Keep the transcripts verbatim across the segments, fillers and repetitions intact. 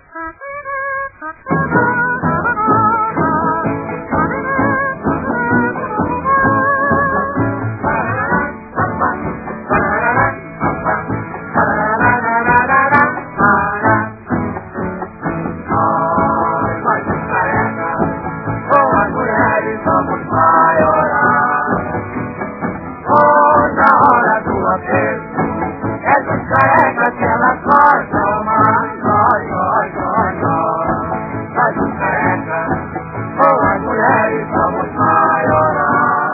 Careca que ela gosta, mas nós, nós, nós, nós, nós os careca, com as mulheres vamos maiorar.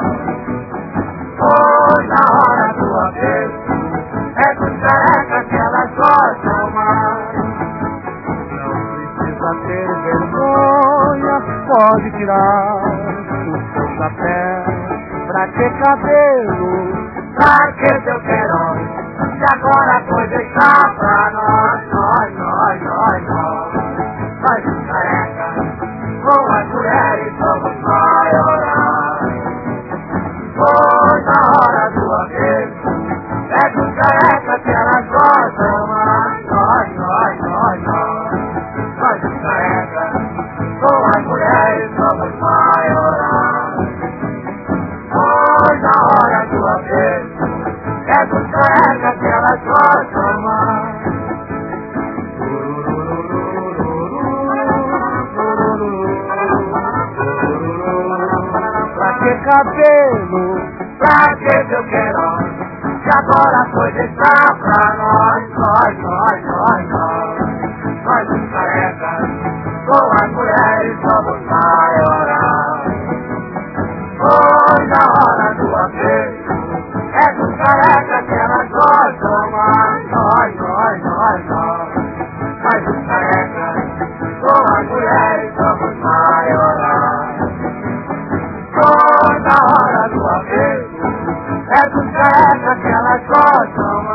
Pois na hora do apelo, é dos careca que ela gosta mais. Não precisa ter vergonha, pode tirar o seu chapéu. Pra que cabelo? Pra que seu querão? E agora a coisa está pra nós, nós, nós, nós, nós, nós os careca, com as mulheres vamos maiorar. Pois na hora do apelo, é dos careca que elas gostam mais, nós, nós, nós, nós, nós os careca, com as mulheres vamos maiorar. Pois na hora do apelo, é dos careca que elas gostam mais. Pra que cabelo? Pra que seu querão? Que agora a coisa está pra nós, nós, nós, nós, nós, nós os careca, com as mulheres vamos maiorar. Pois na hora do apelo, é dos careca que elas gostam mais, nós, nós, nós, nós, nós os careca, com as mulheres vamos maiorar. Pois na hora do apelo, é dos careca que elas gostam mais.